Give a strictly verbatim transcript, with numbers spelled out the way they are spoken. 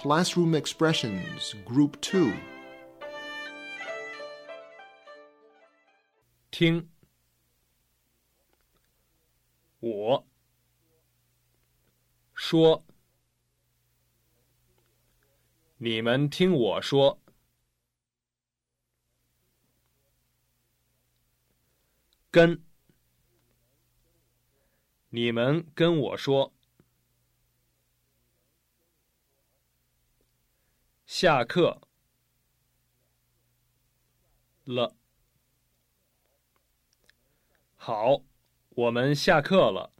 Classroom Expressions, Group two. 听，我说，你们听我说，跟，你们跟我说，下课了，好，我们下课了。